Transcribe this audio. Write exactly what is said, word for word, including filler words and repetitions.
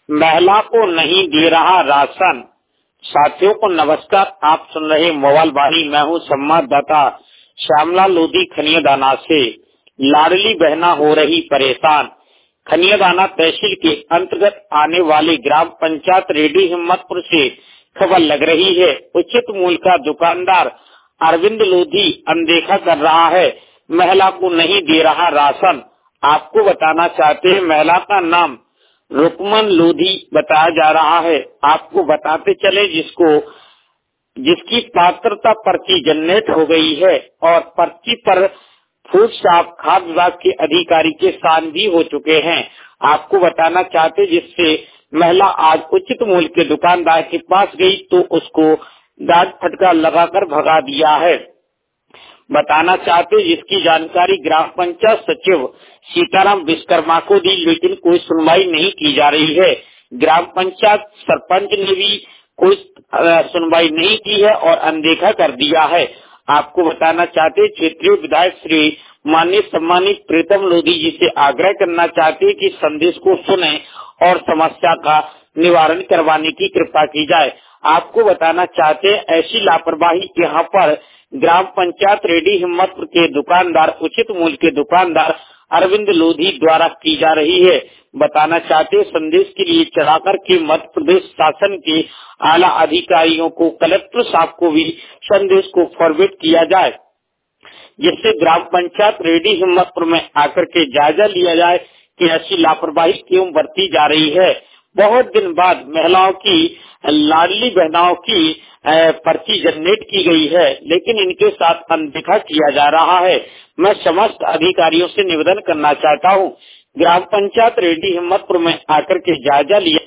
महिला को नहीं दे रहा राशन। साथियों को नमस्कार, आप सुन रहे मोबाइल वाणी। मैं हूँ संवाददाता श्यामला लोधी खनियादाना से। लाडली बहना हो रही परेशान। खनियादाना तहसील के अंतर्गत आने वाले ग्राम पंचायत रेडी हिम्मतपुर से खबर लग रही है। उचित मूल्य का दुकानदार अरविंद लोधी अनदेखा कर रहा है, महिला को नहीं दे रहा राशन। आपको बताना चाहते हैं, महिला का नाम रुकमन लोधी बताया जा रहा है। आपको बताते चले जिसको जिसकी पात्रता पर्ची जनरेट हो गई है और पर्ची पर फूड साफ खाद्य विभाग के अधिकारी के साइन भी हो चुके हैं। आपको बताना चाहते जिससे महिला आज उचित मूल्य के दुकानदार के पास गई तो उसको डांट फटकार लगाकर भगा दिया है। बताना चाहते जिसकी जानकारी ग्राम पंचायत सचिव सीताराम विश्वकर्मा को दी, लेकिन कोई सुनवाई नहीं की जा रही है। ग्राम पंचायत सरपंच ने भी कोई सुनवाई नहीं की है और अनदेखा कर दिया है। आपको बताना चाहते क्षेत्रीय विधायक श्री माननीय सम्मानित प्रीतम लोधी जी से आग्रह करना चाहते कि संदेश को सुने और समस्या का निवारण करवाने की कृपा की जाए। आपको बताना चाहते हैं, ऐसी लापरवाही यहाँ पर ग्राम पंचायत रेडी हिम्मतपुर के दुकानदार उचित मूल्य के दुकानदार अरविंद लोधी द्वारा की जा रही है। बताना चाहते संदेश के लिए चलाकर के मध्य प्रदेश शासन के आला अधिकारियों को, कलेक्टर साहब को भी संदेश को फॉरवर्ड किया जाए, जिससे ग्राम पंचायत रेडी हिम्मतपुर में आकर के जायजा लिया जाए कि ऐसी लापरवाही क्यों बरती जा रही है। बहुत दिन बाद महिलाओं की, लाडली बहनाओं की पर्ची जनरेट की गई है, लेकिन इनके साथ अनदेखा किया जा रहा है। मैं समस्त अधिकारियों से निवेदन करना चाहता हूँ, ग्राम पंचायत रेडी हिम्मतपुर में आकर के जायजा लिया